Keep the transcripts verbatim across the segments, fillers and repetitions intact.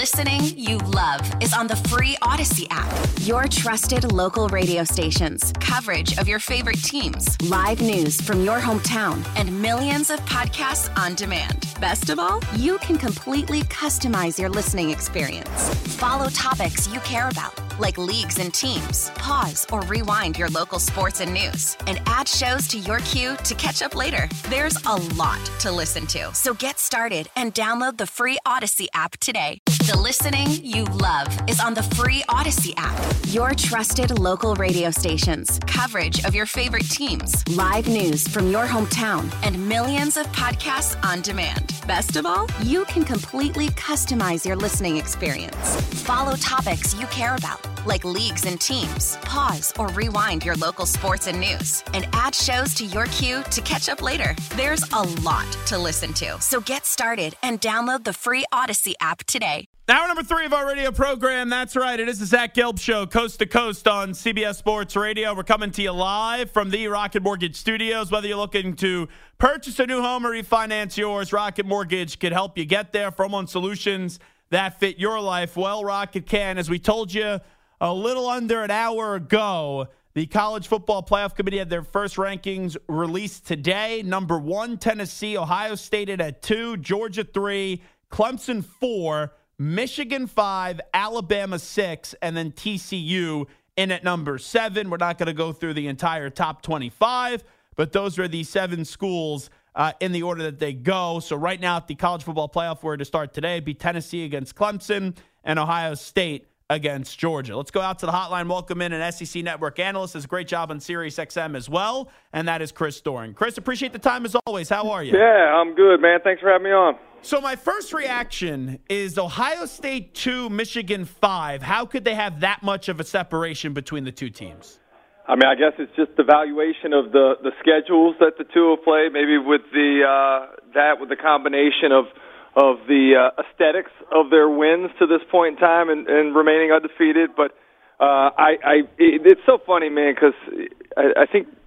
listening you love is on the free Odyssey app. Your trusted local radio stations, coverage of your favorite teams, live news from your hometown, and millions of podcasts on demand. Best of all, you can completely customize your listening experience. Follow topics you care about, like leagues and teams. Pause or rewind your local sports and news, and add shows to your queue to catch up later. There's a lot to listen to, so get started and download the free Odyssey app today. The listening you love is on the free Odyssey app. Your trusted local radio stations, coverage of your favorite teams, live news from your hometown, and millions of podcasts on demand. Best of all, you can completely customize your listening experience. Follow topics you care about, like leagues and teams. Pause or rewind your local sports and news, and add shows to your queue to catch up later. There's a lot to listen to, so get started and download the free Odyssey app today. Hour number three of our radio program. That's right. It is the Zach Gelb Show, coast to coast on C B S Sports Radio. We're coming to you live from the Rocket Mortgage Studios. Whether you're looking to purchase a new home or refinance yours, Rocket Mortgage can help you get there. For home solutions that fit your life, well, Rocket can. As we told you a little under an hour ago, the College Football Playoff Committee had their first rankings released today. Number one, Tennessee, Ohio State at two, Georgia three, Clemson four, Michigan five, Alabama six, and then T C U in at number seven. We're not going to go through the entire top twenty-five, but those are the seven schools uh, in the order that they go. So right now, if the College Football Playoff were to start today, it'd be Tennessee against Clemson and Ohio State against Georgia. Let's go out to the hotline. Welcome in an S E C Network analyst. Does a great job on Sirius X M as well, and that is Chris Doering. Chris, appreciate the time as always. How are you? Yeah, I'm good, man. Thanks for having me on. So my first reaction is Ohio State two, Michigan five. How could they have that much of a separation between the two teams? I mean, I guess it's just the valuation of the, the schedules that the two have played, maybe with the uh, that with the combination of of the uh, aesthetics of their wins to this point in time and, and remaining undefeated. But uh, I, I it, it's so funny, man, because I, I think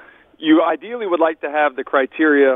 you ideally would like to have the criteria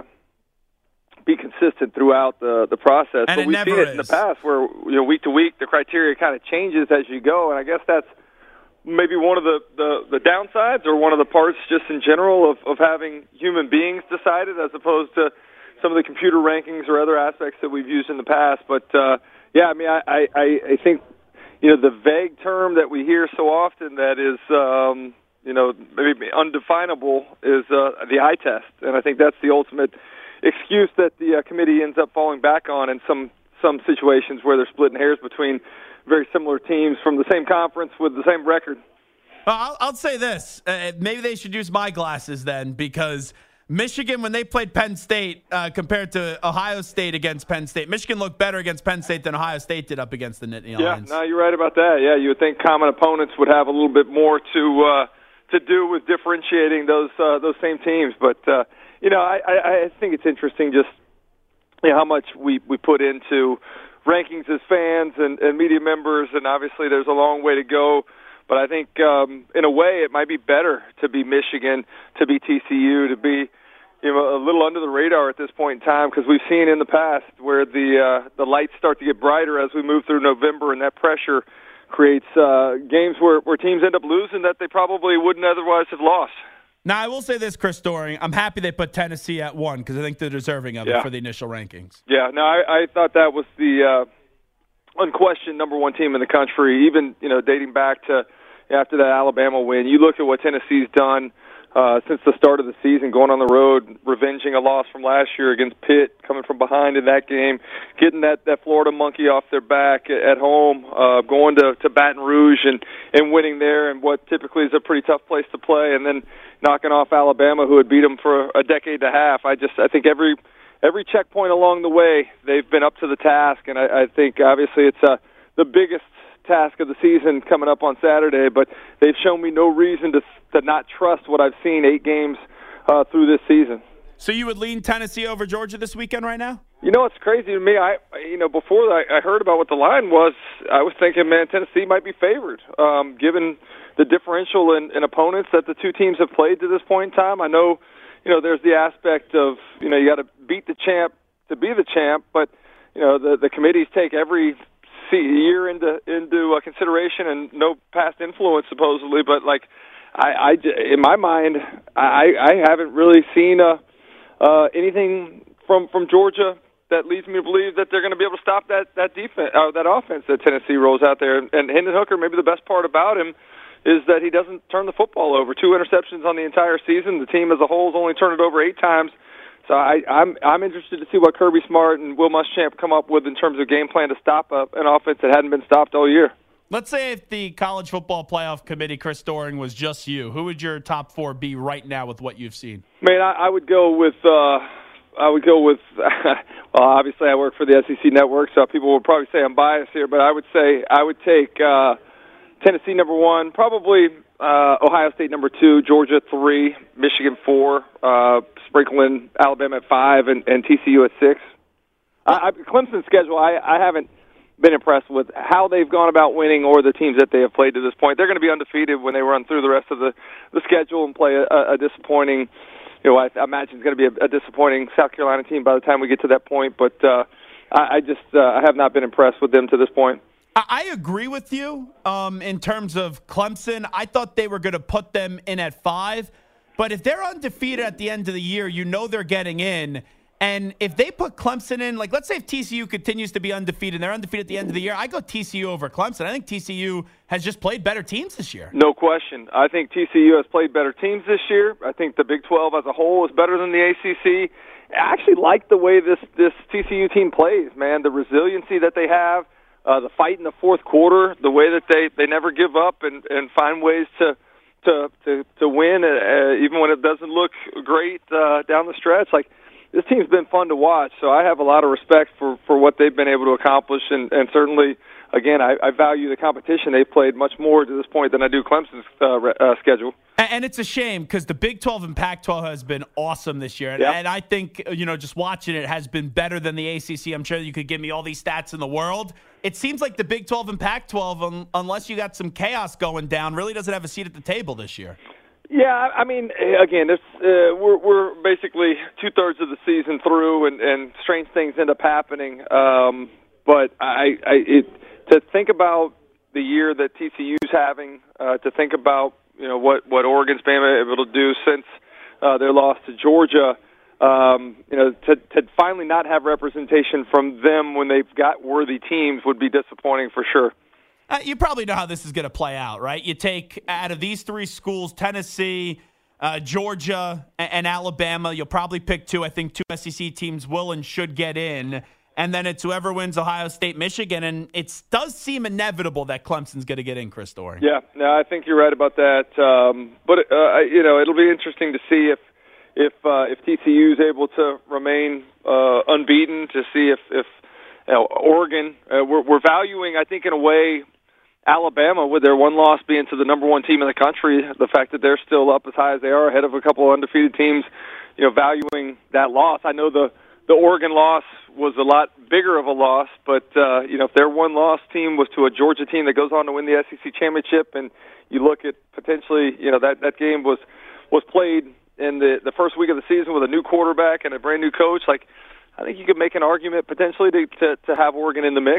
be consistent throughout the the process. And but it we've never seen it is. in the past where, you know, week to week the criteria kind of changes as you go, and I guess that's maybe one of the, the, the downsides or one of the parts just in general of, of having human beings decided as opposed to some of the computer rankings or other aspects that we've used in the past. But, uh, yeah, I mean, I, I, I think, you know, the vague term that we hear so often that is, um, you know, maybe undefinable is uh, the eye test. And I think that's the ultimate excuse that the uh, committee ends up falling back on in some, some situations where they're splitting hairs between very similar teams from the same conference with the same record. Well, I'll, I'll say this. Uh, maybe they should use my glasses then, because Michigan, when they played Penn State uh, compared to Ohio State against Penn State, Michigan looked better against Penn State than Ohio State did up against the Nittany Lions. Yeah, no, you're right about that. Yeah, you would think common opponents would have a little bit more to uh, to do with differentiating those uh, those same teams. But, uh, you know, I, I, I think it's interesting just you know, how much we, we put into rankings as fans and, and media members, and obviously there's a long way to go. But I think, um, in a way, it might be better to be Michigan, to be T C U, to be, you know, a little under the radar at this point in time, because we've seen in the past where the uh, the lights start to get brighter as we move through November, and that pressure creates uh, games where, where teams end up losing that they probably wouldn't otherwise have lost. Now, I will say this, Chris Doering. I'm happy they put Tennessee at one because I think they're deserving of yeah. it for the initial rankings. Yeah, no, I, I thought that was the uh, unquestioned number one team in the country, even, you know, dating back to after that Alabama win. You look at what Tennessee's done uh, since the start of the season, going on the road, revenging a loss from last year against Pitt, coming from behind in that game, getting that, that Florida monkey off their back at home, uh, going to, to Baton Rouge and, and winning there in what typically is a pretty tough place to play, and then knocking off Alabama, who had beat them for a decade and a half. I just I think every every checkpoint along the way, they've been up to the task, and I, I think obviously it's uh, the biggest task of the season coming up on Saturday, but they've shown me no reason to to not trust what I've seen eight games uh, through this season. So you would lean Tennessee over Georgia this weekend right now? You know what's crazy to me? I you know before I, I heard about what the line was, I was thinking, man, Tennessee might be favored, um, given the differential in, in opponents that the two teams have played to this point in time. I know, you know, there's the aspect of, you know, you got to beat the champ to be the champ, but, you know, the, the committees take every see, a year into into uh, consideration and no past influence supposedly, but like I, I in my mind, I, I haven't really seen uh, uh, anything from from Georgia that leads me to believe that they're going to be able to stop that that defense, uh, that offense that Tennessee rolls out there. And Hendon Hooker, maybe the best part about him is that he doesn't turn the football over. Two interceptions on the entire season. The team as a whole has only turned it over eight times. So I, I'm I'm interested to see what Kirby Smart and Will Muschamp come up with in terms of game plan to stop a, an offense that hadn't been stopped all year. Let's say if the College Football Playoff Committee, Chris Doering, was just you, who would your top four be right now with what you've seen? Man, I, I would go with uh, I would go with. well, obviously, I work for the S E C Network, so people will probably say I'm biased here, but I would say I would take uh, Tennessee number one, probably uh, Ohio State number two, Georgia three, Michigan four. Uh, sprinkling Alabama at five and, and T C U at six. I, I, Clemson's schedule, I, I haven't been impressed with how they've gone about winning or the teams that they have played to this point. They're going to be undefeated when they run through the rest of the, the schedule and play a, a disappointing, you know, I, I imagine it's going to be a, a disappointing South Carolina team by the time we get to that point. But uh, I, I just uh, I have not been impressed with them to this point. I agree with you um, in terms of Clemson. I thought they were going to put them in at five. But if they're undefeated at the end of the year, you know they're getting in. And if they put Clemson in, like let's say if T C U continues to be undefeated and they're undefeated at the end of the year, I go T C U over Clemson. I think T C U has just played better teams this year. No question. I think T C U has played better teams this year. I think the Big twelve as a whole is better than the A C C. I actually like the way this, this T C U team plays, man. The resiliency that they have, uh, the fight in the fourth quarter, the way that they, they never give up and, and find ways to – To, to to win, uh, even when it doesn't look great uh, down the stretch. Like, this team's been fun to watch, so I have a lot of respect for, for what they've been able to accomplish, and, and certainly, again, I, I value the competition. They've played much more to this point than I do Clemson's uh, uh, schedule. And, and it's a shame because the Big twelve and Pac twelve has been awesome this year, and, yeah. and I think, you know, just watching it has been better than the A C C. I'm sure you could give me all these stats in the world. It seems like the Big twelve and Pac twelve, um, unless you got some chaos going down, really doesn't have a seat at the table this year. Yeah, I mean, again, it's, uh, we're we're basically two thirds of the season through, and, and strange things end up happening. Um, but I, I it, to think about the year that T C U's having, uh, to think about you know what what Oregon's been able to do since uh, their loss to Georgia. Um, you know, to, to finally not have representation from them when they've got worthy teams would be disappointing for sure. Uh, you probably know how this is going to play out, right? You take out of these three schools, Tennessee, uh, Georgia, and, and Alabama. You'll probably pick two. I think two S E C teams will and should get in. And then it's whoever wins Ohio State, Michigan. And it does seem inevitable that Clemson's going to get in, Chris Doering. Yeah, no, I think you're right about that. Um, but, uh, you know, it'll be interesting to see if If uh, if T C U is able to remain uh, unbeaten, to see if, if you know, Oregon, uh, we're, we're valuing, I think, in a way, Alabama, with their one loss being to the number one team in the country, the fact that they're still up as high as they are, ahead of a couple of undefeated teams, you know, valuing that loss. I know the, the Oregon loss was a lot bigger of a loss, but, uh, you know, if their one-loss team was to a Georgia team that goes on to win the S E C championship, and you look at potentially, you know, that, that game was, was played in the, the first week of the season with a new quarterback and a brand new coach, like, I think you could make an argument potentially to, to, to have Oregon in the mix.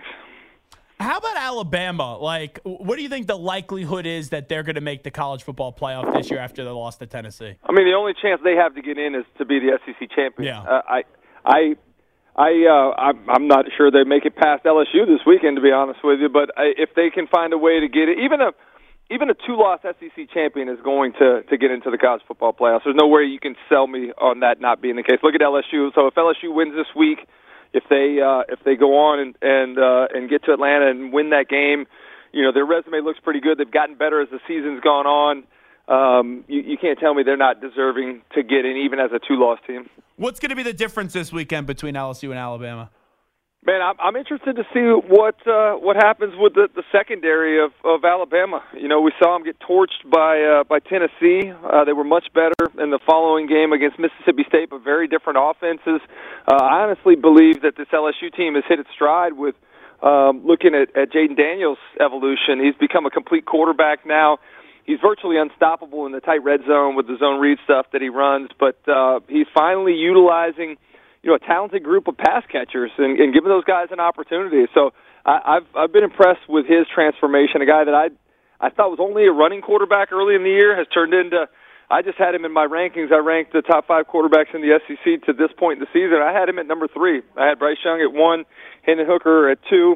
How about Alabama? Like, what do you think the likelihood is that they're going to make the college football playoff this year after they lost to Tennessee? I mean, the only chance they have to get in is to be the S E C champion. Yeah. Uh, I, I, I, uh, I'm, I'm not sure they make it past L S U this weekend, to be honest with you. But I, if they can find a way to get it, even a even a two-loss S E C champion is going to, to get into the college football playoffs. There's no way you can sell me on that not being the case. Look at L S U. So if L S U wins this week, if they uh, if they go on and and uh, and get to Atlanta and win that game, you know, their resume looks pretty good. They've gotten better as the season's gone on. Um, you, you can't tell me they're not deserving to get in, even as a two-loss team. What's going to be the difference this weekend between L S U and Alabama? Man, I'm, I'm interested to see what uh, what happens with the, the secondary of, of Alabama. You know, we saw them get torched by uh, by Tennessee. Uh, they were much better in the following game against Mississippi State, but very different offenses. Uh, I honestly believe that this L S U team has hit its stride with um, looking at, at Jaden Daniels' evolution. He's become a complete quarterback now. He's virtually unstoppable in the tight red zone with the zone read stuff that he runs, but uh, he's finally utilizing, you know, a talented group of pass catchers and, and giving those guys an opportunity. So I, I've I've been impressed with his transformation. A guy that I I thought was only a running quarterback early in the year has turned into. I just had him in my rankings. I ranked the top five quarterbacks in the S E C to this point in the season. I had him at number three. I had Bryce Young at one, Hendon Hooker at two,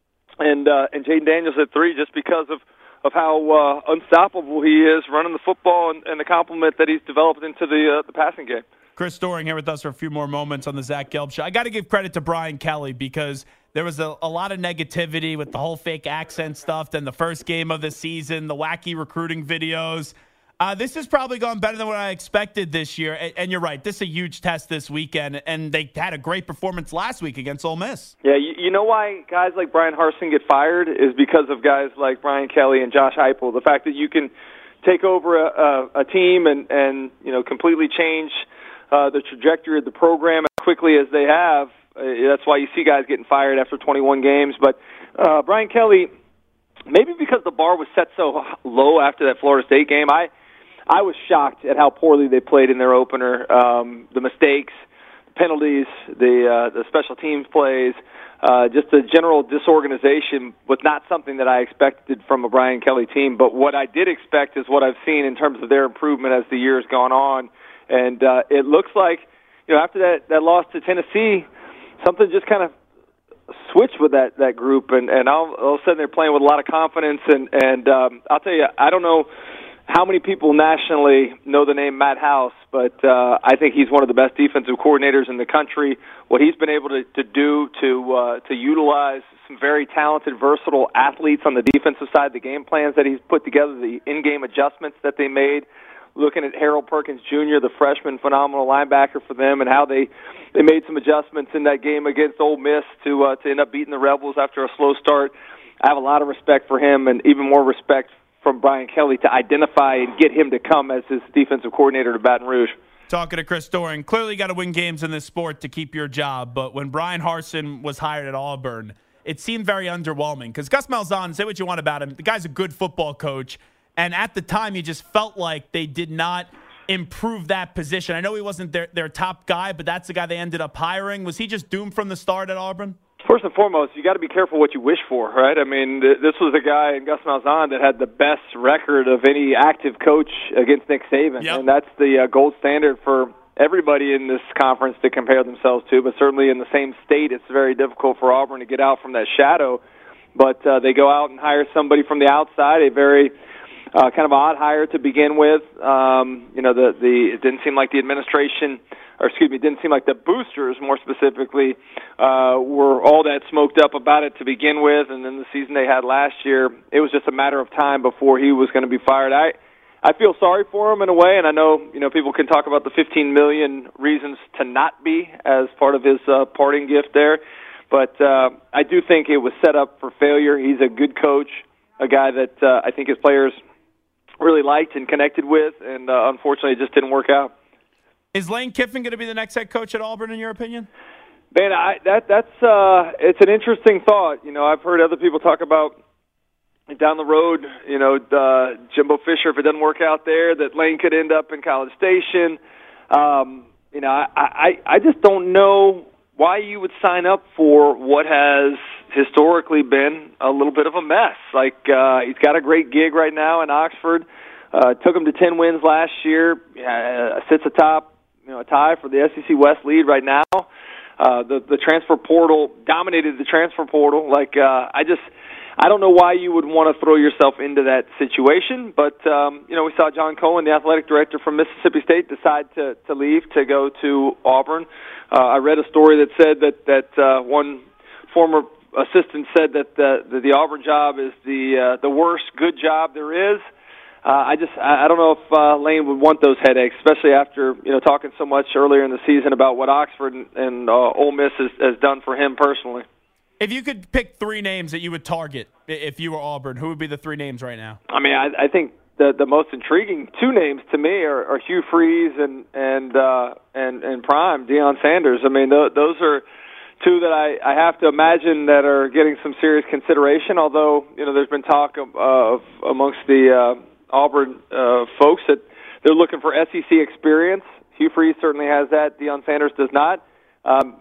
and uh, and Jaden Daniels at three, just because of of how uh, unstoppable he is running the football and, and the complement that he's developed into the uh, the passing game. Chris Doering here with us for a few more moments on the Zach Gelb Show. I got to give credit to Brian Kelly because there was a, a lot of negativity with the whole fake accent stuff in the first game of the season, the wacky recruiting videos. Uh, this has probably gone better than what I expected this year. And, and you're right, this is a huge test this weekend, and they had a great performance last week against Ole Miss. Yeah, you, you know why guys like Brian Harsin get fired is because of guys like Brian Kelly and Josh Heupel. The fact that you can take over a, a, a team and, and you know completely change uh, the trajectory of the program as quickly as they have, uh, that's why you see guys getting fired after twenty-one games. But uh, Brian Kelly, maybe because the bar was set so low after that Florida State game, I I was shocked at how poorly they played in their opener. Um, the mistakes, penalties, the uh, the special teams plays, uh, just the general disorganization was not something that I expected from a Brian Kelly team. But what I did expect is what I've seen in terms of their improvement as the year's gone on. And uh, it looks like, you know, after that, that loss to Tennessee, something just kind of switched with that, that group. And, and all, all of a sudden they're playing with a lot of confidence. And, and um, I'll tell you, I don't know how many people nationally know the name Matt House, but uh, I think he's one of the best defensive coordinators in the country. What he's been able to, to do to uh, to utilize some very talented, versatile athletes on the defensive side, the game plans that he's put together, the in-game adjustments that they made, looking at Harold Perkins Junior, the freshman phenomenal linebacker for them, and how they, they made some adjustments in that game against Ole Miss to uh, to end up beating the Rebels after a slow start. I have a lot of respect for him, and even more respect from Brian Kelly to identify and get him to come as his defensive coordinator to Baton Rouge. Talking to Chris Doering, clearly you got to win games in this sport to keep your job, but when Brian Harsin was hired at Auburn, it seemed very underwhelming because Gus Malzahn, say what you want about him, the guy's a good football coach, and at the time you just felt like they did not improve that position. I know he wasn't their, their top guy, but that's the guy they ended up hiring. Was he just doomed from the start at Auburn? First and foremost, you got to be careful what you wish for, right? I mean, th- this was a guy in Gus Malzahn that had the best record of any active coach against Nick Saban, yep. and that's the uh, gold standard for everybody in this conference to compare themselves to. But certainly in the same state, it's very difficult for Auburn to get out from that shadow. But uh, they go out and hire somebody from the outside, a very uh, kind of odd hire to begin with. Um, you know, the the it didn't seem like the administration. Or excuse me, it didn't seem like the boosters, more specifically, uh, were all that smoked up about it to begin with. And then the season they had last year, it was just a matter of time before he was going to be fired. I, I feel sorry for him in a way, and I know you know people can talk about the fifteen million reasons to not be as part of his uh, parting gift there, but uh, I do think it was set up for failure. He's a good coach, a guy that uh, I think his players really liked and connected with, and uh, unfortunately, it just didn't work out. Is Lane Kiffin going to be the next head coach at Auburn, in your opinion? Man, I, that that's uh, it's an interesting thought. You know, I've heard other people talk about down the road. You know, uh, Jimbo Fisher, if it doesn't work out there, that Lane could end up in College Station. Um, you know, I, I I just don't know why you would sign up for what has historically been a little bit of a mess. Like uh, he's got a great gig right now in Oxford. Uh, took him to ten wins last year. Uh, sits atop. You know, a tie for the S E C West lead right now. Uh, the the transfer portal dominated the transfer portal. Like uh, I just, I don't know why you would want to throw yourself into that situation. But um, you know, we saw John Cohen, the athletic director from Mississippi State, decide to to leave to go to Auburn. Uh, I read a story that said that that uh, one former assistant said that the that the Auburn job is the uh, the worst good job there is. Uh, I just I don't know if uh, Lane would want those headaches, especially after you know talking so much earlier in the season about what Oxford and, and uh, Ole Miss has, has done for him personally. If you could pick three names that you would target if you were Auburn, who would be the three names right now? I mean, I, I think the the most intriguing two names to me are, are Hugh Freeze and and uh, and and Prime Deion Sanders. I mean, th- those are two that I, I have to imagine that are getting some serious consideration. Although you know, there's been talk of, of amongst the uh, Auburn uh, folks that they're looking for S E C experience. Hugh Freeze certainly has that. Deion Sanders does not. Um,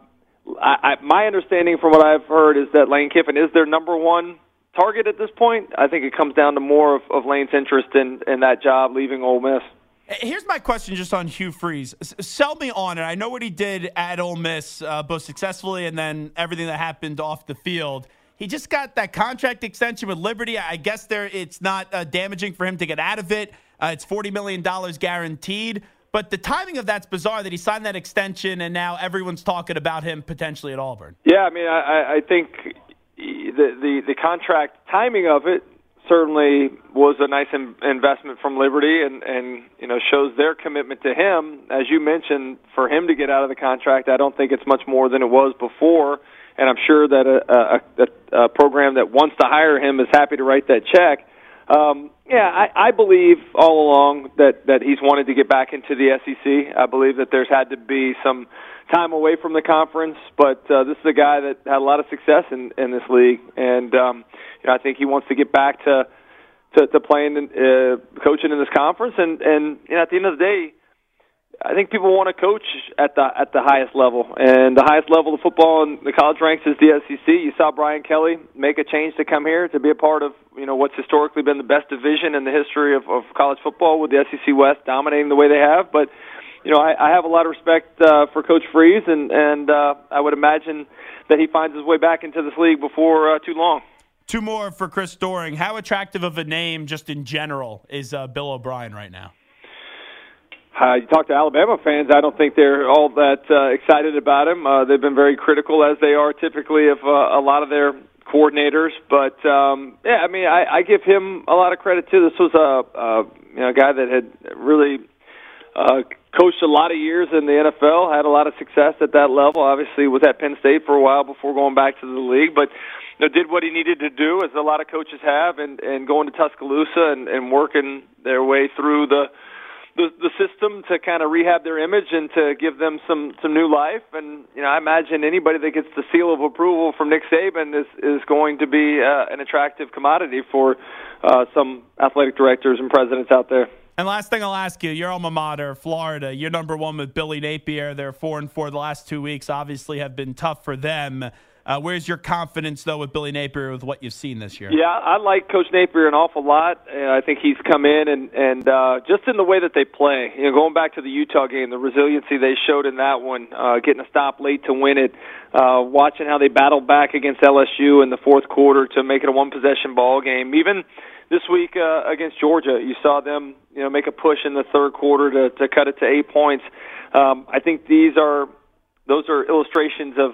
I, I, my understanding from what I've heard is that Lane Kiffin is their number one target at this point. I think it comes down to more of, of Lane's interest in, in that job leaving Ole Miss. Here's my question just on Hugh Freeze. S- sell me on it. I know what he did at Ole Miss, uh, both successfully and then everything that happened off the field. He just got that contract extension with Liberty. I guess there it's not uh, damaging for him to get out of it. Uh, it's forty million dollars guaranteed. But the timing of that's bizarre that he signed that extension and now everyone's talking about him potentially at Auburn. Yeah, I mean, I, I think the, the, the contract timing of it certainly was a nice in, investment from Liberty and, and, you know, shows their commitment to him. As you mentioned, for him to get out of the contract, I don't think it's much more than it was before. And I'm sure that a, a, a program that wants to hire him is happy to write that check. Um, yeah, I, I believe all along that, that he's wanted to get back into the S E C. I believe that there's had to be some time away from the conference, but uh, this is a guy that had a lot of success in, in this league, and um, you know, I think he wants to get back to to, to playing, uh, coaching in this conference. And, and you know, at the end of the day, I think people want to coach at the at the highest level, and the highest level of football in the college ranks is the S E C. You saw Brian Kelly make a change to come here to be a part of, you know, what's historically been the best division in the history of, of college football, with the S E C West dominating the way they have. But you know, I, I have a lot of respect uh, for Coach Freeze, and and uh, I would imagine that he finds his way back into this league before uh, too long. Two more for Chris Doering. How attractive of a name, just in general, is uh, Bill O'Brien right now? Uh, you talk to Alabama fans, I don't think they're all that uh, excited about him. Uh, they've been very critical, as they are typically, of uh, a lot of their coordinators. But, um, yeah, I mean, I, I give him a lot of credit, too. This was a, a you know, guy that had really uh, coached a lot of years in the N F L, had a lot of success at that level. Obviously was at Penn State for a while before going back to the league. But you know, did what he needed to do, as a lot of coaches have, and, and going to Tuscaloosa and, and working their way through the The, the system to kind of rehab their image and to give them some, some new life. And, you know, I imagine anybody that gets the seal of approval from Nick Saban is, is going to be uh, an attractive commodity for uh, some athletic directors and presidents out there. And last thing I'll ask you, your alma mater, Florida, you're number one with Billy Napier. They're four and four the last two weeks, obviously have been tough for them. Uh, where's your confidence, though, with Billy Napier with what you've seen this year? Yeah, I like Coach Napier an awful lot, and I think he's come in and, and uh, just in the way that they play. You know, going back to the Utah game, the resiliency they showed in that one, uh, getting a stop late to win it, uh, watching how they battled back against L S U in the fourth quarter to make it a one-possession ball game. Even this week uh, against Georgia, you saw them, you know, make a push in the third quarter to, to cut it to eight points. Um, I think these are those are illustrations of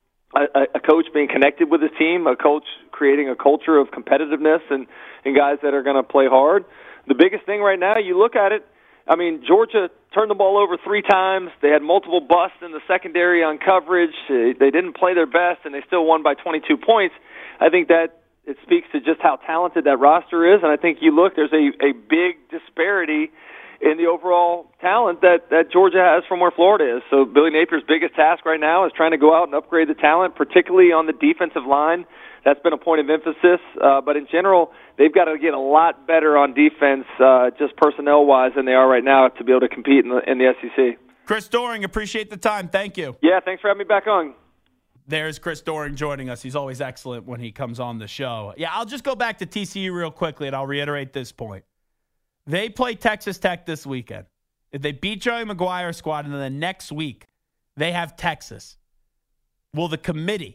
A, a coach being connected with his team, a coach creating a culture of competitiveness and, and guys that are going to play hard. The biggest thing right now, you look at it, I mean, Georgia turned the ball over three times. They had multiple busts in the secondary on coverage. They didn't play their best, and they still won by twenty-two points. I think that it speaks to just how talented that roster is, and I think you look, there's a, a big disparity in the overall talent that, that Georgia has from where Florida is. So Billy Napier's biggest task right now is trying to go out and upgrade the talent, particularly on the defensive line. That's been a point of emphasis. Uh, but in general, they've got to get a lot better on defense, uh, just personnel-wise, than they are right now to be able to compete in the, in the S E C. Chris Doering, appreciate the time. Thank you. Yeah, thanks for having me back on. There's Chris Doering joining us. He's always excellent when he comes on the show. Yeah, I'll just go back to T C U real quickly, and I'll reiterate this point. They play Texas Tech this weekend. If they beat Joey McGuire's squad, and then the next week they have Texas, will the committee?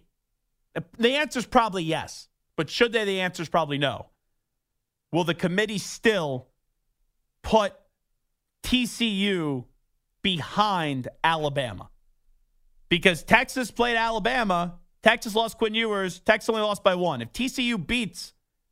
The answer is probably yes, but should they? The answer is probably no. Will the committee still put T C U behind Alabama? Because Texas played Alabama. Texas lost Quinn Ewers. Texas only lost by one. If T C U beats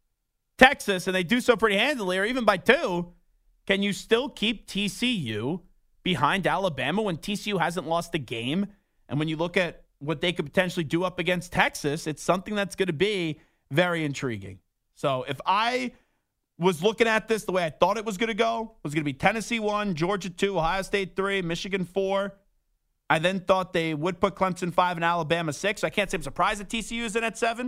Texas, and they do so pretty handily, or even by two, can you still keep T C U behind Alabama when T C U hasn't lost a game? And when you look at what they could potentially do up against Texas, it's something that's going to be very intriguing. So if I was looking at this the way I thought it was going to go, it was going to be Tennessee one, Georgia two, Ohio State three, Michigan four. I then thought they would put Clemson five and Alabama six. So I can't say I'm surprised that T C U is in at seven.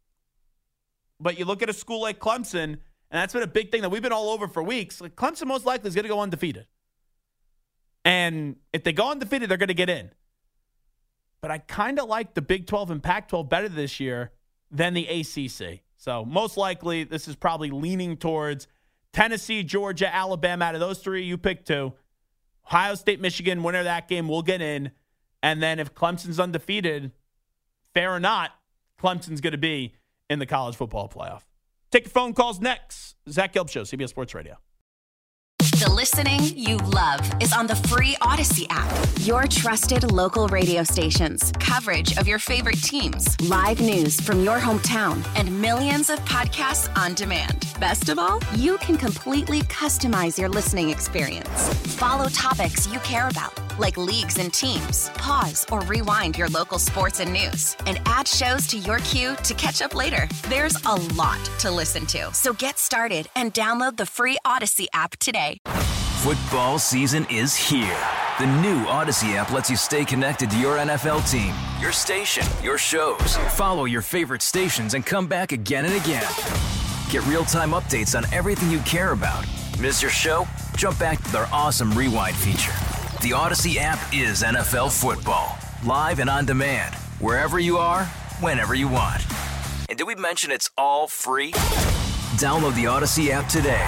But you look at a school like Clemson, and that's been a big thing that we've been all over for weeks. Like, Clemson most likely is going to go undefeated. And if they go undefeated, they're going to get in. but I kind of like the Big twelve and Pac twelve better this year than the A C C. So most likely this is probably leaning towards Tennessee, Georgia, Alabama. Out of those three, you pick two. Ohio State, Michigan, winner of that game will get in. And then if Clemson's undefeated, fair or not, Clemson's going to be in the college football playoff. Take your phone calls next. Zach Gelb Show, C B S Sports Radio. The listening you love is on the free Odyssey app. Your trusted local radio stations, coverage of your favorite teams, live news from your hometown, and millions of podcasts on demand. Best of all, you can completely customize your listening experience. Follow topics you care about, like leagues and teams. Pause or rewind your local sports and news, and add shows to your queue to catch up later. There's a lot to listen to, so get started and download the free Odyssey app today. Football season is here. The new Odyssey app lets you stay connected to your N F L team, your station, your shows. Follow your favorite stations and come back again and again. Get real-time updates on everything you care about. Miss your show? Jump back to their awesome rewind feature. The Odyssey app is N F L football, live and on demand, wherever you are, whenever you want. And did we mention it's all free? Download the Odyssey app today.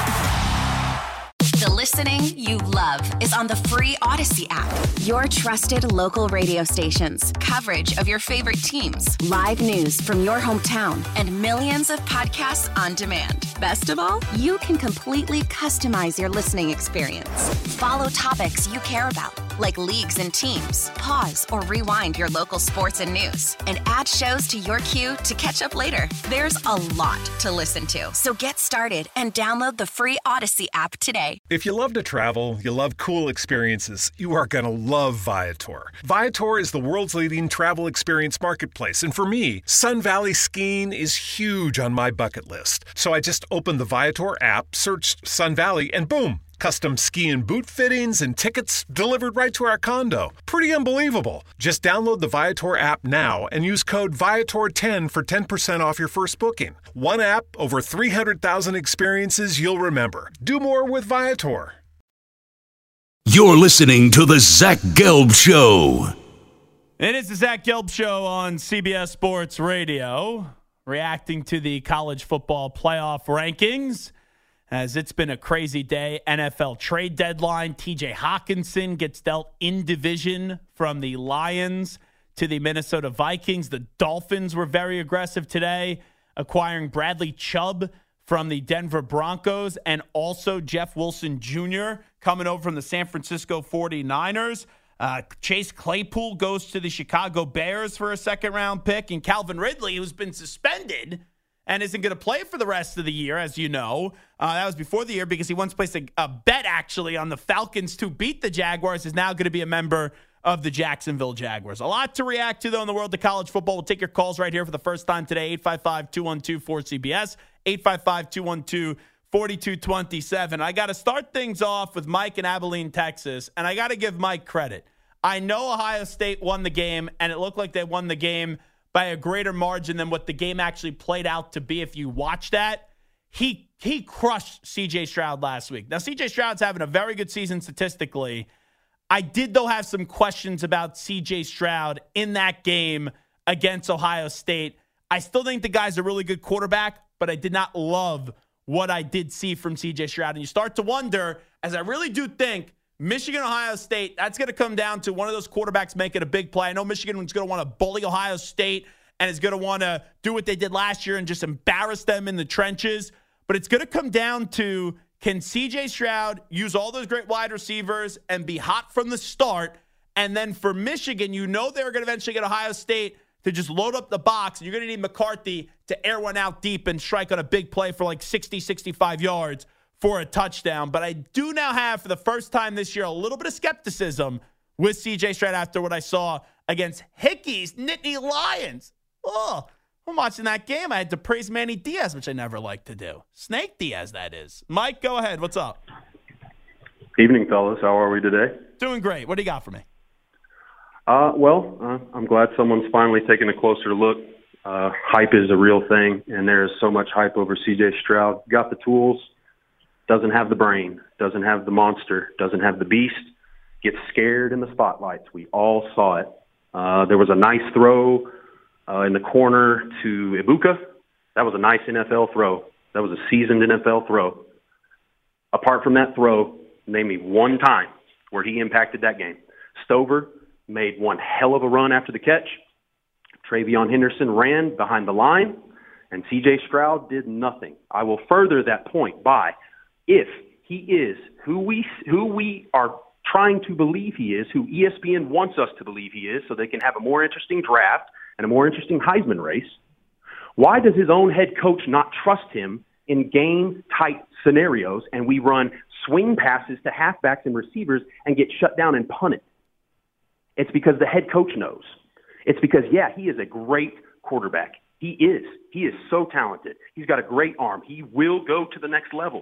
The listening you love is on the free Odyssey app. Your trusted local radio stations, coverage of your favorite teams, live news from your hometown, and millions of podcasts on demand. Best of all, you can completely customize your listening experience. Follow topics you care about, like leagues and teams. Pause or rewind your local sports and news, and add shows to your queue to catch up later. There's a lot to listen to, so get started and download the free Odyssey app today. If you love to travel, you love cool experiences, you are going to love Viator. Viator is the world's leading travel experience marketplace, and for me, Sun Valley skiing is huge on my bucket list. So I just opened the Viator app, searched Sun Valley, and boom! Custom ski and boot fittings and tickets delivered right to our condo. Pretty unbelievable. Just download the Viator app now and use code Viator ten for ten percent off your first booking. One app, over three hundred thousand experiences you'll remember. Do more with Viator. You're listening to The Zach Gelb Show. It is the Zach Gelb Show on C B S Sports Radio, reacting to the college football playoff rankings. As it's been a crazy day. N F L trade deadline. T J Hawkinson gets dealt in division from the Lions to the Minnesota Vikings. The Dolphins were very aggressive today, acquiring Bradley Chubb from the Denver Broncos, and also Jeff Wilson Junior coming over from the San Francisco forty-niners. Uh, Chase Claypool goes to the Chicago Bears for a second-round pick, and Calvin Ridley, who's been suspended and isn't going to play for the rest of the year, as you know. Uh, that was before the year because he once placed a, a bet, actually, on the Falcons to beat the Jaguars, is now going to be a member of the Jacksonville Jaguars. A lot to react to, though, in the world of college football. We'll take your calls right here for the first time today, eight five five, two one two, four C B S, eight five five, two one two, four two two seven. I got to start things off with Mike in Abilene, Texas, and I got to give Mike credit. I know Ohio State won the game, and it looked like they won the game by a greater margin than what the game actually played out to be if you watch that. He he crushed C J Stroud last week. Now, C J Stroud's having a very good season statistically. I did, though, have some questions about C J Stroud in that game against Ohio State. I still think the guy's a really good quarterback, but I did not love what I did see from C J Stroud. And you start to wonder, as I really do think, Michigan, Ohio State, that's going to come down to one of those quarterbacks making a big play. I know Michigan is going to want to bully Ohio State and is going to want to do what they did last year and just embarrass them in the trenches. But it's going to come down to, can C J Stroud use all those great wide receivers and be hot from the start? And then for Michigan, you know they're going to eventually get Ohio State to just load up the box. And you're going to need McCarthy to air one out deep and strike on a big play for like sixty, sixty-five yards for a touchdown. But I do now have, for the first time this year, a little bit of skepticism with C J Stroud after what I saw against Hickey's Nittany Lions. Oh, I'm watching that game. I had to praise Manny Diaz, which I never like to do. Snake Diaz, that is. Mike, go ahead. What's up? Evening, fellas. How are we today? Doing great. What do you got for me? Uh, well, uh, I'm glad someone's finally taking a closer look. Uh, hype is a real thing, and there is so much hype over C J Stroud. Got the tools. Doesn't have the brain, doesn't have the monster, doesn't have the beast, gets scared in the spotlights. We all saw it. Uh, there was a nice throw uh, in the corner to Ibuka. That was a nice N F L throw. That was a seasoned N F L throw. Apart from that throw, name me one time where he impacted that game. Stover made one hell of a run after the catch. Travion Henderson ran behind the line, and C J Stroud did nothing. I will further that point by, if he is who we who we are trying to believe he is, who E S P N wants us to believe he is, so they can have a more interesting draft and a more interesting Heisman race, why does his own head coach not trust him in game-type scenarios, and we run swing passes to halfbacks and receivers and get shut down and punted? It's because the head coach knows. It's because, yeah, he is a great quarterback. He is. He is so talented. He's got a great arm. He will go to the next level.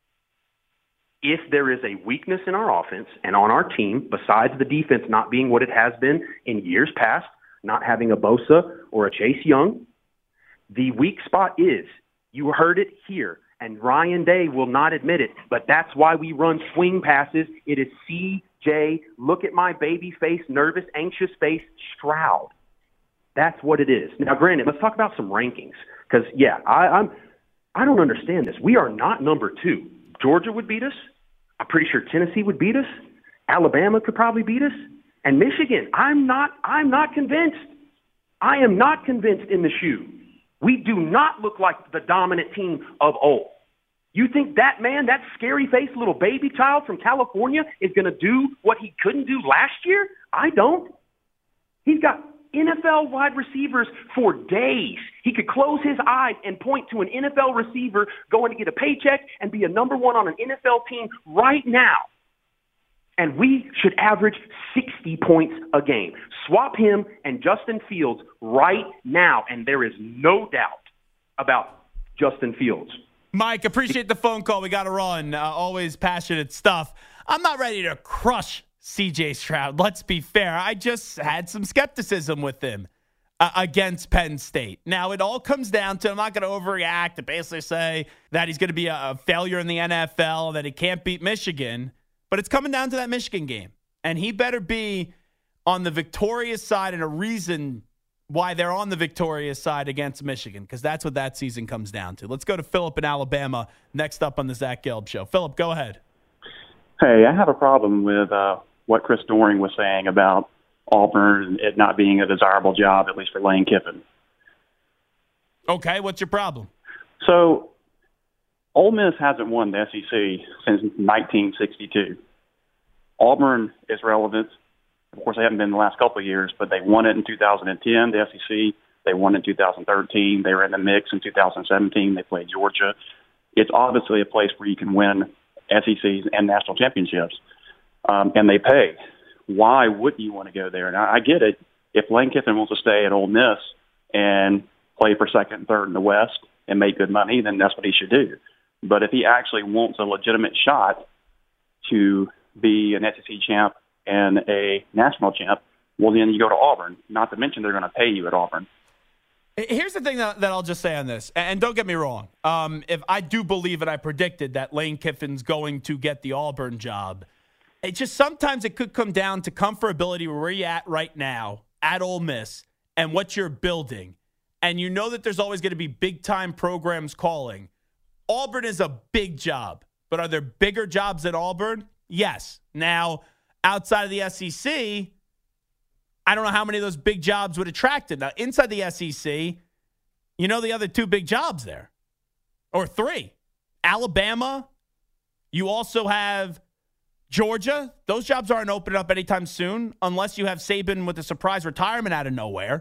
If there is a weakness in our offense and on our team, besides the defense not being what it has been in years past, not having a Bosa or a Chase Young, the weak spot is, you heard it here, and Ryan Day will not admit it, but that's why we run swing passes. It is C J, look at my baby face, nervous, anxious face, Stroud. That's what it is. Now, granted, let's talk about some rankings, because, yeah, I, I'm, I don't understand this. We are not number two. Georgia would beat us. I'm pretty sure Tennessee would beat us. Alabama could probably beat us. And Michigan, I'm not, I'm not convinced. I am not convinced in the shoe. We do not look like the dominant team of old. You think that man, that scary-faced little baby child from California, is going to do what he couldn't do last year? I don't. He's got N F L wide receivers for days. He could close his eyes and point to an N F L receiver going to get a paycheck and be a number one on an N F L team right now. And we should average sixty points a game. Swap him and Justin Fields right now, and there is no doubt about Justin Fields. Mike, appreciate the phone call. We got to run. Uh, always passionate stuff. I'm not ready to crush C J Stroud. Let's be fair. I just had some skepticism with him uh, against Penn State. Now, it all comes down to, I'm not going to overreact and basically say that he's going to be a, a failure in the N F L, that he can't beat Michigan. But it's coming down to that Michigan game. And he better be on the victorious side, and a reason why they're on the victorious side against Michigan, because that's what that season comes down to. Let's go to Philip in Alabama next up on the Zach Gelb Show. Philip, go ahead. Hey, I have a problem with uh, what Chris Doering was saying about Auburn and it not being a desirable job, at least for Lane Kiffin. Okay, what's your problem? So, Ole Miss hasn't won the S E C since nineteen sixty-two. Auburn is relevant. Of course, they haven't been in the last couple of years, but they won it in two thousand ten, the S E C. They won it in two thousand thirteen. They were in the mix in two thousand seventeen. They played Georgia. It's obviously a place where you can win S E Cs and national championships, um, and they pay. Why wouldn't you want to go there? And I, I get it. If Lane Kiffin wants to stay at Ole Miss and play for second and third in the West and make good money, then that's what he should do. But if he actually wants a legitimate shot to be an S E C champ and a national champ, well, then you go to Auburn. Not to mention they're going to pay you at Auburn. Here's the thing that, that I'll just say on this, and don't get me wrong. Um, if I do believe and I predicted that Lane Kiffin's going to get the Auburn job, it just sometimes it could come down to comfortability where you're at right now at Ole Miss and what you're building. And you know that there's always going to be big-time programs calling. Auburn is a big job, but are there bigger jobs at Auburn? Yes. Now, outside of the S E C, I don't know how many of those big jobs would attract it. Now, inside the S E C, you know the other two big jobs there, or three. Alabama, you also have Georgia. Those jobs aren't opening up anytime soon unless you have Saban with a surprise retirement out of nowhere.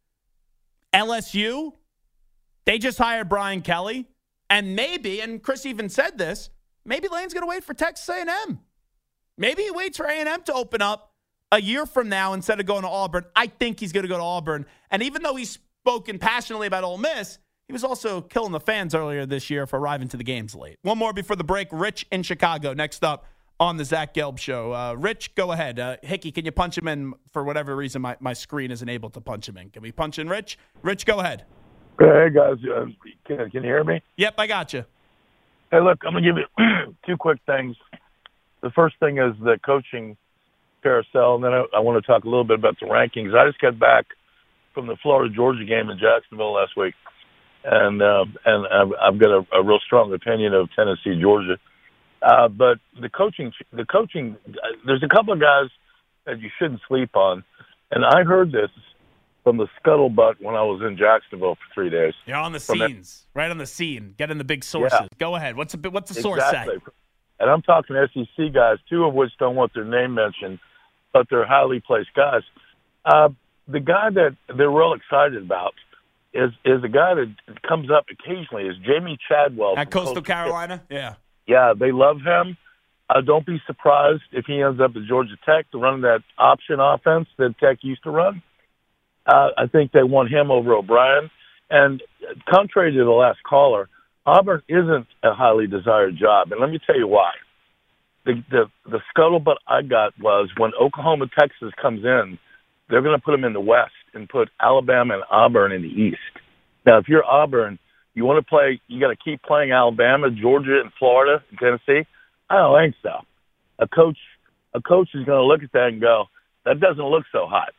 L S U, they just hired Brian Kelly. And maybe, and Chris even said this, maybe Lane's going to wait for Texas A and M. Maybe he waits for A and M to open up a year from now instead of going to Auburn. I think he's going to go to Auburn. And even though he's spoken passionately about Ole Miss, he was also killing the fans earlier this year for arriving to the games late. One more before the break. Rich in Chicago next up on the Zach Gelb Show. Uh, Rich, go ahead. Uh, Hickey, can you punch him in? For whatever reason, my, my screen isn't able to punch him in. Can we punch in Rich? Rich, go ahead. Hey, guys. Uh, can, can you hear me? Yep, I got you. Hey, look, I'm going to give you two quick things. The first thing is the coaching carousel, and then I, I want to talk a little bit about the rankings. I just got back from the Florida-Georgia game in Jacksonville last week, and uh, and I've, I've got a, a real strong opinion of Tennessee, Georgia. Uh, but the coaching, the coaching, there's a couple of guys that you shouldn't sleep on, and I heard this from the scuttlebutt when I was in Jacksonville for three days. You're on the From scenes, right on the scene, getting the big sources. Yeah. Go ahead. What's a, what's the source Exactly. say? And I'm talking S E C guys, two of which don't want their name mentioned, but they're highly placed guys. Uh, the guy that they're real excited about is is a guy that comes up occasionally, is Jamie Chadwell. At Coastal Carolina? Yeah. Yeah, they love him. Uh, don't be surprised if he ends up at Georgia Tech to run that option offense that Tech used to run. Uh, I think they want him over O'Brien. And contrary to the last caller, Auburn isn't a highly desired job, and let me tell you why. The the, the scuttlebutt I got was when Oklahoma, Texas comes in, they're going to put them in the West and put Alabama and Auburn in the East. Now, if you're Auburn, you want to play, you got to keep playing Alabama, Georgia, and Florida, and Tennessee. I don't think so. A coach, a coach is going to look at that and go, that doesn't look so hot.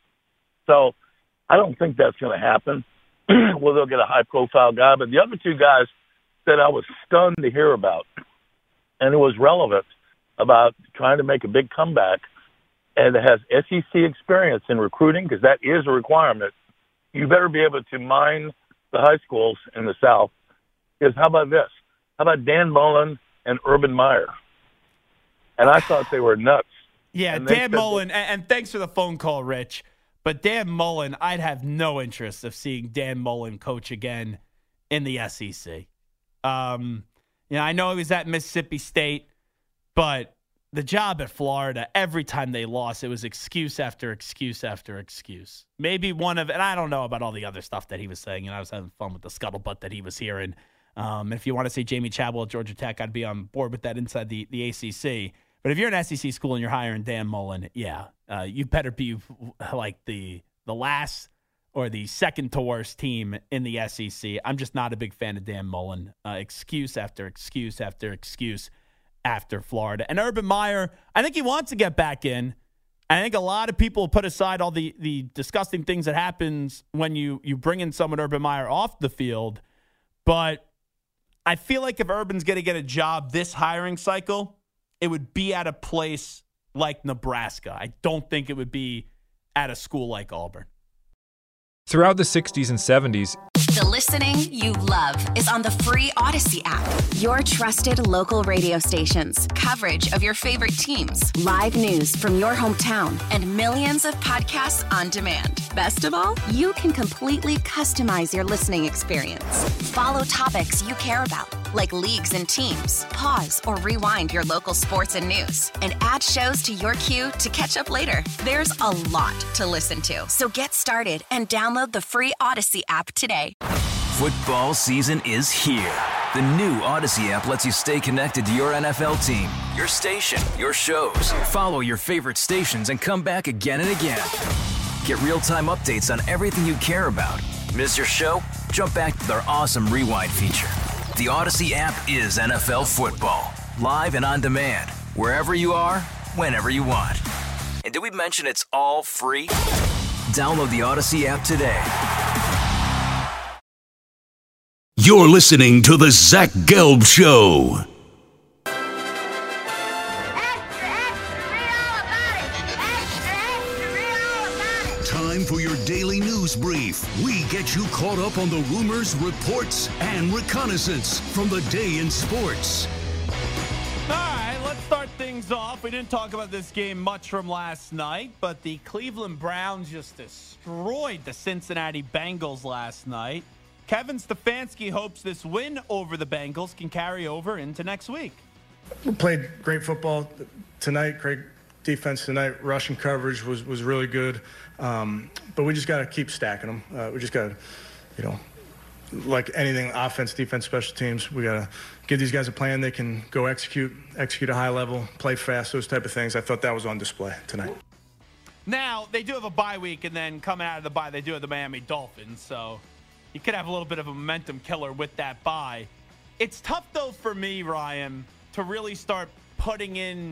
So I don't think that's going to happen. Well, they'll get a high-profile guy, but the other two guys that I was stunned to hear about, and it was relevant about trying to make a big comeback, and it has S E C experience in recruiting, because that is a requirement. You better be able to mine the high schools in the South. Because how about this? How about Dan Mullen and Urban Meyer? And I thought they were nuts. Yeah, and Dan Mullen, and, and thanks for the phone call, Rich. But Dan Mullen, I'd have no interest of seeing Dan Mullen coach again in the S E C. Um, you know, I know he was at Mississippi State, but the job at Florida, every time they lost, it was excuse after excuse after excuse. Maybe one of, and I don't know about all the other stuff that he was saying, and I was having fun with the scuttlebutt that he was hearing. Um, if you want to say Jamie Chadwell at Georgia Tech, I'd be on board with that inside the, the A C C. But if you're an S E C school and you're hiring Dan Mullen, yeah, uh, you better be like the the last or the second to worst team in the S E C. I'm just not a big fan of Dan Mullen. Uh, excuse after excuse after excuse after Florida. And Urban Meyer, I think he wants to get back in. I think a lot of people put aside all the, the disgusting things that happens when you, you bring in someone Urban Meyer off the field. But I feel like if Urban's going to get a job this hiring cycle, it would be at a place like Nebraska. I don't think it would be at a school like Auburn. Throughout the sixties and seventies, the listening you love is on the free Odyssey app. Your trusted local radio stations, coverage of your favorite teams, live news from your hometown, and millions of podcasts on demand. Best of all, you can completely customize your listening experience. Follow topics you care about, like leagues and teams. Pause or rewind your local sports and news, and add shows to your queue to catch up later. There's a lot to listen to, so get started and download the free Odyssey app today. Football season is here. The new Odyssey app lets you stay connected to your N F L team, your station, your shows. Follow your favorite stations and come back again and again. Get real-time updates on everything you care about. Miss your show? Jump back to their awesome rewind feature. The Odyssey app is N F L football, live and on demand, wherever you are, whenever you want. And did we mention it's all free? Download the Odyssey app today. You're listening to The Zach Gelb Show. Time for your daily news brief. We get you caught up on the rumors, reports, and reconnaissance from the day in sports. All right, let's start things off. We didn't talk about this game much from last night, but the Cleveland Browns just destroyed the Cincinnati Bengals last night. Kevin Stefanski hopes this win over the Bengals can carry over into next week. We played great football tonight, great defense tonight. Rushing coverage was, was really good. Um, but we just got to keep stacking them. Uh, we just got to, you know, like anything, offense, defense, special teams, we got to give these guys a plan they can go execute, execute a high level, play fast, those type of things. I thought that was on display tonight. Now, they do have a bye week, and then coming out of the bye, they do have the Miami Dolphins, so you could have a little bit of a momentum killer with that bye. It's tough, though, for me, Ryan, to really start putting in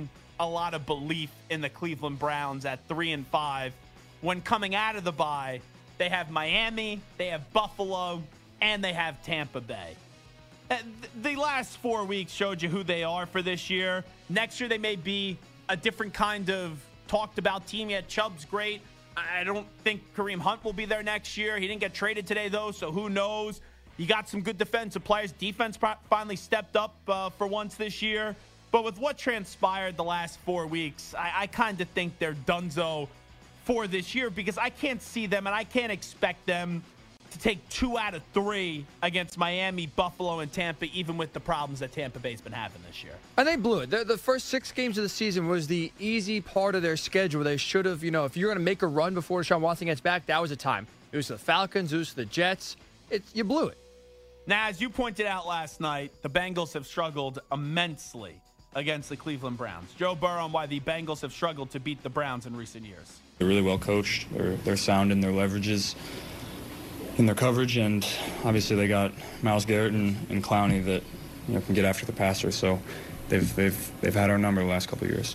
a lot of belief in the Cleveland Browns at three and five. When coming out of the bye, they have Miami, they have Buffalo, and they have Tampa Bay. The last four weeks showed you who they are for this year. Next year, they may be a different kind of talked about team. Yet Chubb's great. I don't think Kareem Hunt will be there next year. He didn't get traded today, though, so who knows? You got some good defensive players. Defense finally stepped up uh, for once this year. But with what transpired the last four weeks, I, I kind of think they're donezo for this year because I can't see them and I can't expect them to take two out of three against Miami, Buffalo, and Tampa, even with the problems that Tampa Bay's been having this year. And they blew it. The, the first six games of the season was the easy part of their schedule. They should have, you know, if you're going to make a run before Deshaun Watson gets back, that was the time. It was the Falcons, it was the Jets. It, you blew it. Now, as you pointed out last night, the Bengals have struggled immensely against the Cleveland Browns. Joe Burrow and why the Bengals have struggled to beat the Browns in recent years. They're really well coached. They're, they're sound in their leverages, in their coverage, and obviously they got Myles Garrett and, and Clowney that you know can get after the passer. So they've they've they've had our number the last couple of years.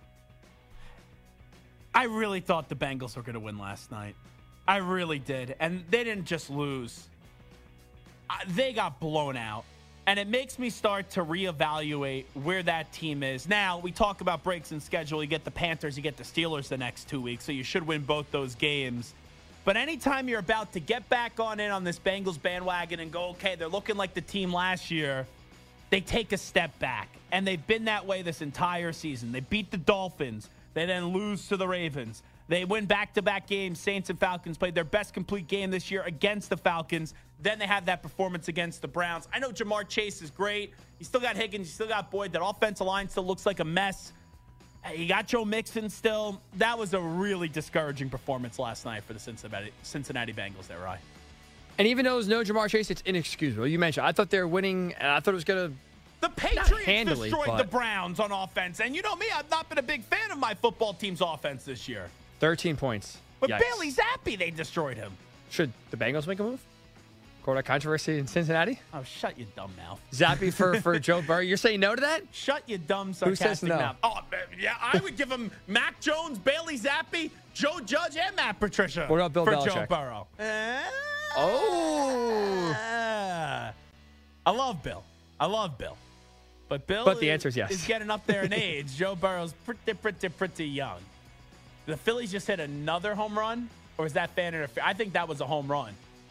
I really thought the Bengals were going to win last night. I really did, and they didn't just lose. Uh, they got blown out, and it makes me start to reevaluate where that team is. Now we talk about breaks in schedule. You get the Panthers, you get the Steelers the next two weeks, so you should win both those games. But anytime you're about to get back on in on this Bengals bandwagon and go, okay, they're looking like the team last year, they take a step back. And they've been that way this entire season. They beat the Dolphins. They then lose to the Ravens. They win back-to-back games. Saints and Falcons played their best complete game this year against the Falcons. Then they have that performance against the Browns. I know Jamar Chase is great. You still got Higgins. You still got Boyd. That offensive line still looks like a mess. You got Joe Mixon still. That was a really discouraging performance last night for the Cincinnati, Cincinnati Bengals there, Ryan. And even though there's no Jamar Chase, it's inexcusable. You mentioned, I thought they were winning, and I thought it was going to The Patriots handily, destroyed but- the Browns on offense. And you know me, I've not been a big fan of my football team's offense this year. thirteen points. But Yikes. Bailey Zappi, they destroyed him. Should the Bengals make a move? Quarterback controversy in Cincinnati? Oh, shut your dumb mouth. Zappy for, for Joe Burrow. You're saying no to that? Shut your dumb, Who says sarcastic no? mouth. Oh, yeah, I would give him Mac Jones, Bailey Zappi, Joe Judge, and Matt Patricia. What about Bill for Belichick? Joe Burrow? Uh, Oh. uh, I love Bill. I love Bill. But Bill But the is, answer is yes. is getting up there in age. Joe Burrow's pretty, pretty, pretty young. The Phillies just hit another home run, or is that fan interference? I think that was a home run.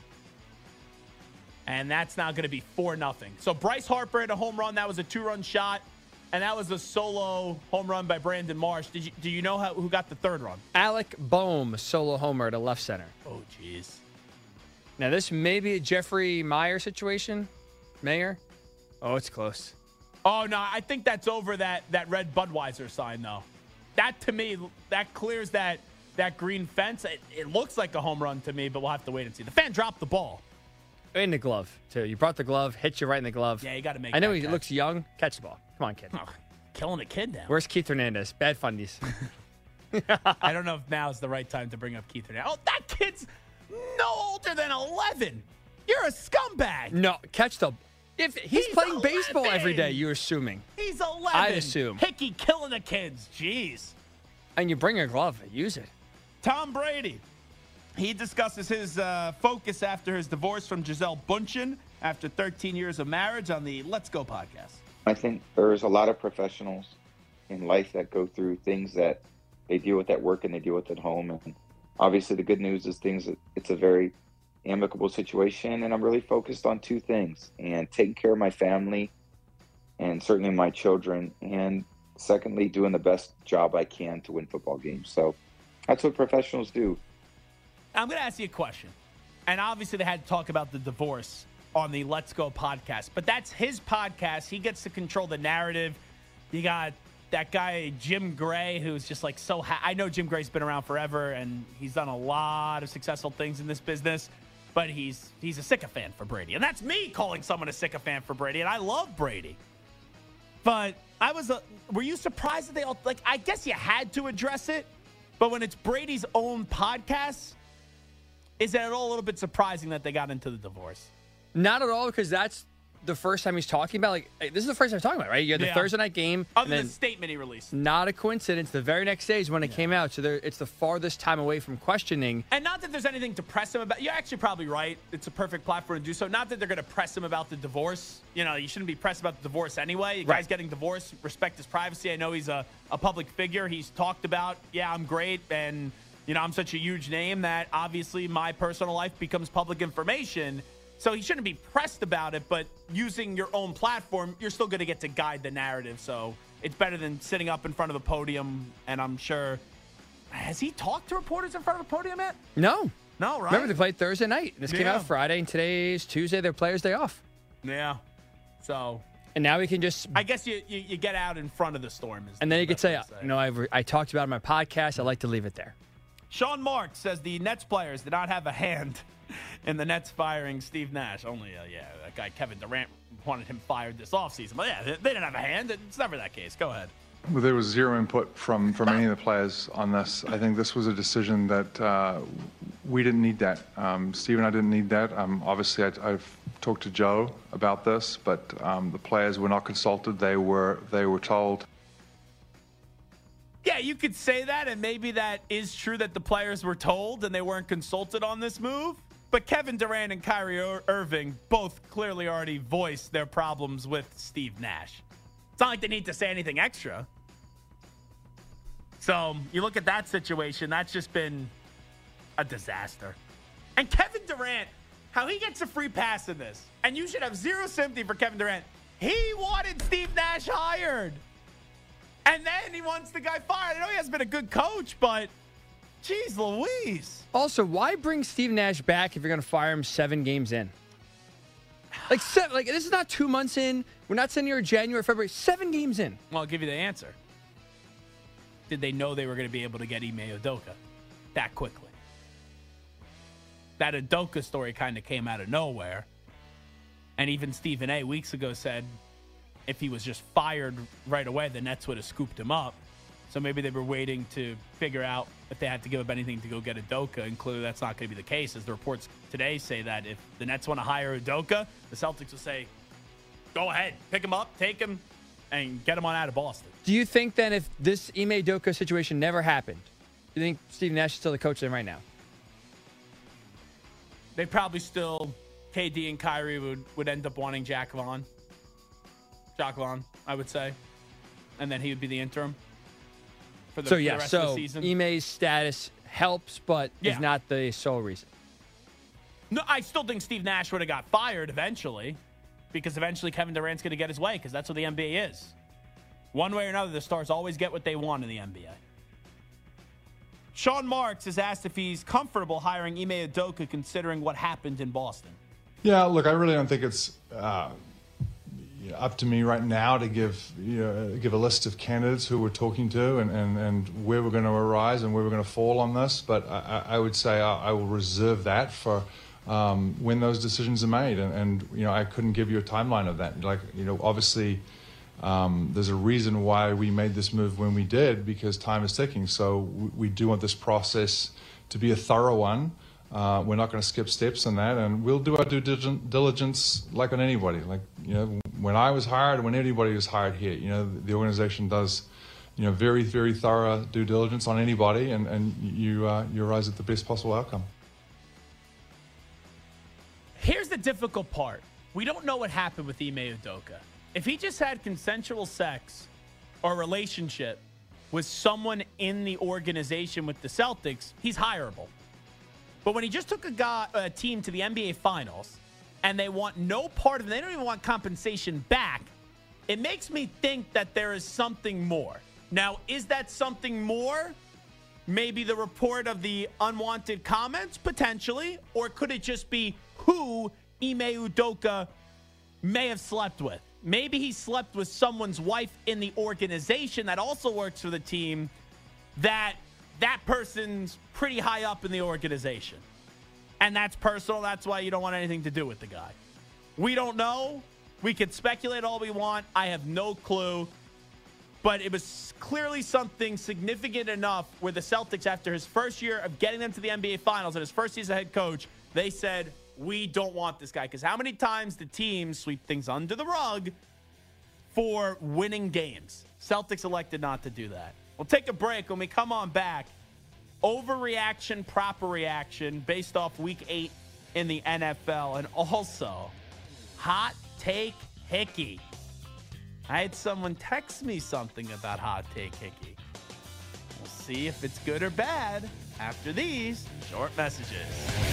And that's now going to be four nothing. So Bryce Harper hit a home run. That was a two-run shot. And that was a solo home run by Brandon Marsh. Did you, do you know how, who got the third run? Alec Boehm, solo homer to left center. Oh, jeez. Now, this may be a Jeffrey Meyer situation. Mayer? Oh, it's close. Oh, no, I think that's over that, that red Budweiser sign, though. That, to me, that clears that, that green fence. It, it looks like a home run to me, but we'll have to wait and see. The fan dropped the ball. In the glove, too. You brought the glove, hit you right in the glove. Yeah, you got to make I know that he catch. looks young. Catch the ball. Come on, kid. Oh, killing a kid now. Where's Keith Hernandez? Bad fundies. I don't know if now is the right time to bring up Keith Hernandez. Oh, that kid's no older than eleven. You're a scumbag. No, catch the... If he's, He's playing eleven. baseball every day, you're assuming. He's eleven. I'd assume. Hickey killing the kids. Jeez. And you bring a glove, use it. Tom Brady. He discusses his uh, focus after his divorce from Gisele Bündchen after thirteen years of marriage on the Let's Go podcast. I think there's a lot of professionals in life that go through things that they deal with at work and they deal with at home. And obviously the good news is things that it's a very amicable situation. And I'm really focused on two things, and taking care of my family and certainly my children. And secondly, doing the best job I can to win football games. So that's what professionals do. I'm going to ask you a question. And obviously they had to talk about the divorce on the Let's Go podcast. But that's his podcast. He gets to control the narrative. You got that guy, Jim Gray, who's just like so ha- I know Jim Gray's been around forever, and he's done a lot of successful things in this business. But he's he's a sycophant for Brady. And that's me calling someone a sycophant for Brady. And I love Brady. But I was, a, were you surprised that they all, like, I guess you had to address it. But when it's Brady's own podcast, is it at all a little bit surprising that they got into the divorce? Not at all, because that's the first time he's talking about, like, this is the first time he's talking about, right? You had the Yeah. Thursday night game. Other and than then the statement he released. Not a coincidence. The very next day is when it yeah. came out. So there, it's the farthest time away from questioning. And not that there's anything to press him about. You're actually probably right. It's a perfect platform to do so. Not that they're going to press him about the divorce. You know, you shouldn't be pressed about the divorce anyway. The right. guy's getting divorced. Respect his privacy. I know he's a, a public figure. He's talked about, yeah, I'm great. And, you know, I'm such a huge name that obviously my personal life becomes public information. So he shouldn't be pressed about it, but using your own platform, you're still going to get to guide the narrative. So it's better than sitting up in front of a podium. And I'm sure, has he talked to reporters in front of a podium yet? No. No, right? Remember, they played Thursday night. This yeah. came out Friday, and today's Tuesday, their players' day off. Yeah. So. And now we can just. I guess you, you, you get out in front of the storm. And then you could say, say, you know, I've, I talked about it on my podcast. I'd like to leave it there. Sean Marks says the Nets players did not have a hand in the Nets firing Steve Nash. Only, uh, yeah, that guy Kevin Durant wanted him fired this offseason. But, yeah, they, they didn't have a hand. It's never that case. Go ahead. Well, there was zero input from, from any of the players on this. I think this was a decision that uh, we didn't need that. Um, Steve and I didn't need that. Um, obviously, I, I've talked to Joe about this, but um, the players were not consulted. They were they were told. Yeah, you could say that, and maybe that is true that the players were told and they weren't consulted on this move. But Kevin Durant and Kyrie Ir- Irving both clearly already voiced their problems with Steve Nash. It's not like they need to say anything extra. So you look at that situation, that's just been a disaster. And Kevin Durant, how he gets a free pass in this, and you should have zero sympathy for Kevin Durant. He wanted Steve Nash hired. And then he wants the guy fired. I know he hasn't been a good coach, but geez Louise. Also, why bring Steve Nash back if you're going to fire him seven games in? Like, seven, like this is not two months in. We're not sitting here January, February. Seven games in. Well, I'll give you the answer. Did they know they were going to be able to get Ime Udoka that quickly? That Udoka story kind of came out of nowhere. And even Stephen A. weeks ago said if he was just fired right away, the Nets would have scooped him up. So maybe they were waiting to figure out if they had to give up anything to go get Udoka, and clearly that's not going to be the case, as the reports today say that if the Nets want to hire Udoka, the Celtics will say, go ahead, pick him up, take him, and get him on out of Boston. Do you think then if this Ime Udoka situation never happened, do you think Steve Nash is still the coach there right now? They probably still, K D and Kyrie would, would end up wanting Jack Vaughn. Jack Vaughn, I would say. And then he would be the interim for the, so, for yeah, the rest so of the season. Ime's status helps, but yeah. is not the sole reason. No, I still think Steve Nash would have got fired eventually, because eventually Kevin Durant's going to get his way, because that's what the N B A is. One way or another, the stars always get what they want in the N B A. Sean Marks is asked if he's comfortable hiring Ime Udoka considering what happened in Boston. Yeah, look, I really don't think it's uh, you know, up to me right now to give you know, give a list of candidates who we're talking to and, and, and where we're going to arise and where we're going to fall on this. But I, I would say I, I will reserve that for um, when those decisions are made. And, and you know, I couldn't give you a timeline of that. Like you know, obviously. Um, there's a reason why we made this move when we did, because time is ticking. So we, we do want this process to be a thorough one. Uh, we're not going to skip steps in that, and we'll do our due diligence like on anybody. Like you know, when I was hired, when anybody was hired here, you know, the organization does, you know, very very thorough due diligence on anybody, and and you uh, you arrive at the best possible outcome. Here's the difficult part: we don't know what happened with Ime Udoka. If he just had consensual sex or relationship with someone in the organization with the Celtics, he's hireable. But when he just took a, guy, a team to the N B A Finals and they want no part of it, they don't even want compensation back, it makes me think that there is something more. Now, is that something more? Maybe the report of the unwanted comments, potentially, or could it just be who Ime Udoka may have slept with? Maybe he slept with someone's wife in the organization that also works for the team, that that person's pretty high up in the organization. And that's personal. That's why you don't want anything to do with the guy. We don't know. We can speculate all we want. I have no clue. But it was clearly something significant enough where the Celtics, after his first year of getting them to the N B A Finals and his first season as head coach, they said, we don't want this guy. Because how many times did teams sweep things under the rug for winning games? Celtics elected not to do that. We'll take a break. When we come on back, overreaction, proper reaction based off week eight in the N F L. And also, hot take Hickey. I had someone text me something about hot take Hickey. We'll see if it's good or bad after these short messages.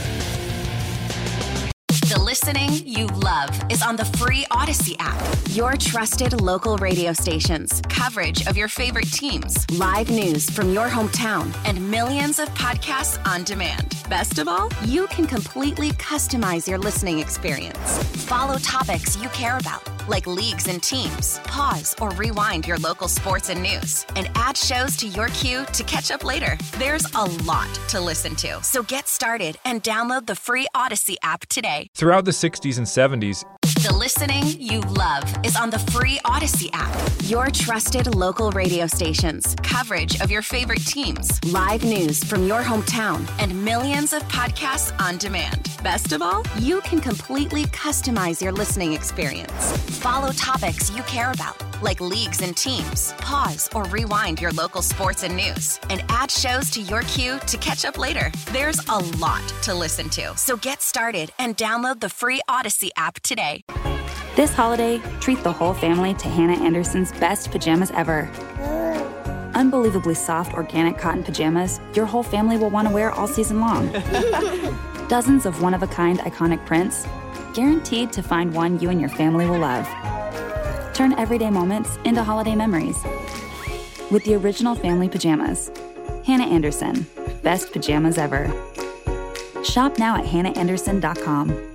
The listening you love is on the free Odyssey app. Your trusted local radio stations, coverage of your favorite teams, live news from your hometown, and millions of podcasts on demand. Best of all, you can completely customize your listening experience. Follow topics you care about, like leagues and teams, pause or rewind your local sports and news, and add shows to your queue to catch up later. There's a lot to listen to, so get started and download the free Odyssey app today. Throughout the sixties and seventies, the listening you love is on the free Odyssey app. Your trusted local radio stations, coverage of your favorite teams, live news from your hometown, and millions of podcasts on demand. Best of all, you can completely customize your listening experience. Follow topics you care about, like leagues and teams, pause or rewind your local sports and news, and add shows to your queue to catch up later. There's a lot to listen to, so get started and download the free Odyssey app today. This holiday, treat the whole family to Hannah Anderson's best pajamas ever. Unbelievably soft organic cotton pajamas your whole family will want to wear all season long. Dozens of one-of-a-kind iconic prints, guaranteed to find one you and your family will love. Turn everyday moments into holiday memories with the original family pajamas. Hannah Anderson, best pajamas ever. Shop now at hannah anderson dot com.